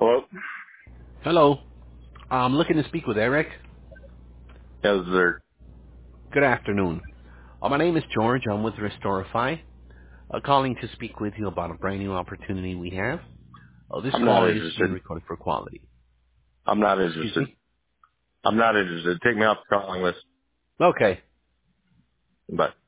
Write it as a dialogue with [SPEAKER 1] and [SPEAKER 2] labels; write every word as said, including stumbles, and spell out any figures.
[SPEAKER 1] Hello?
[SPEAKER 2] Hello. I'm looking to speak with Eric.
[SPEAKER 1] Yes, sir.
[SPEAKER 2] Good afternoon. Uh, my name is George. I'm with Restorify. Uh, calling to speak with you about a brand new opportunity we have. Uh, this
[SPEAKER 1] I'm not
[SPEAKER 2] call is being
[SPEAKER 1] interested.
[SPEAKER 2] recorded for quality.
[SPEAKER 1] I'm not
[SPEAKER 2] Excuse
[SPEAKER 1] interested.
[SPEAKER 2] me?
[SPEAKER 1] I'm not interested. Take me off the calling list.
[SPEAKER 2] Okay.
[SPEAKER 1] Bye.